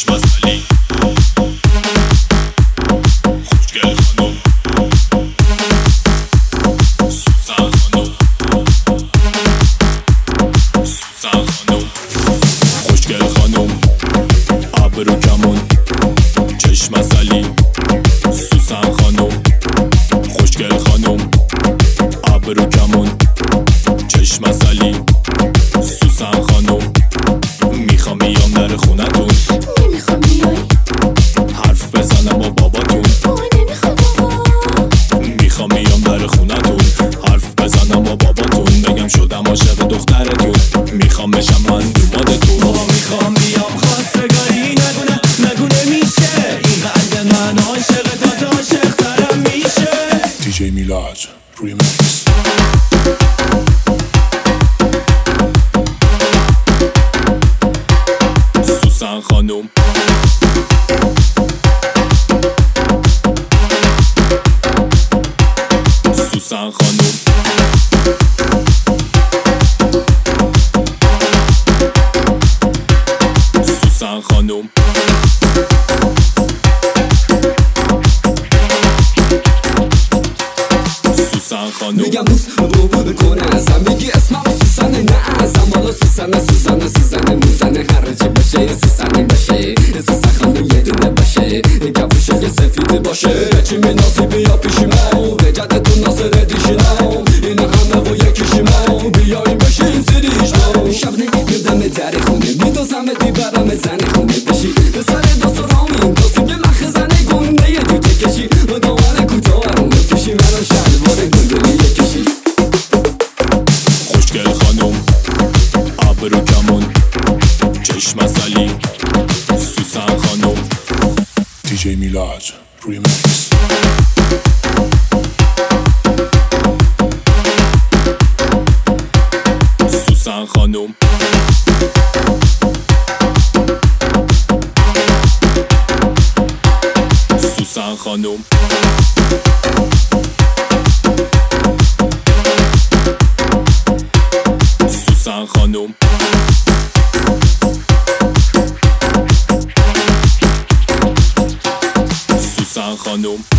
چشم از علی خوشگل خانم سوزن خانم سوزن خانم خوشگل خانم ابرو کمون چشم از علی سوزن خانم خوشگل خانم ابرو کمون چشم از علی سوزن خانم میخوام بیام در خونتون نمیخوام بیای حرف بزنم با باباتون نمیخوام بابا میخوام بیام در خونتون حرف بزنم با باباتون بگم شدم عاشق دخترتون میخوام بشم من دومادتون بابا میخوام بیام خواستگاری نگونه میشه این قلب من عاشق تا عاشق ترم میشه دیجی میلاد ریمیکس سوزن خانم سوزن خانم سوزن خانم سوزن خانم میگم بوس رو بکنه ازم میگی اسمم سوزنه نه ازم حالا سوزنه موزنه هر چی باشه سوزنه باشه سوزن خانم یه دونه باشه گوشه که سفید باشه چی مینازی بیا پیشیمو به جدتون ناصر دیشینم این همه و یکیشیمو بیاییم بشین سریشمو شب نمیدم در خونه میدازم دیبرم زن خونه بشی به سر داست رامین داستی که مخ زنه گنده یه دوته کشی و دامن کوتاه رو بفیشی منو شلوار گندلی یکشی خوشگل خانم ابرو کمون چشم از علی سوزن خانم دیجی میلاد ریمیکس سوزن خانم سوزن خانم سوزن خانم سوزن خانم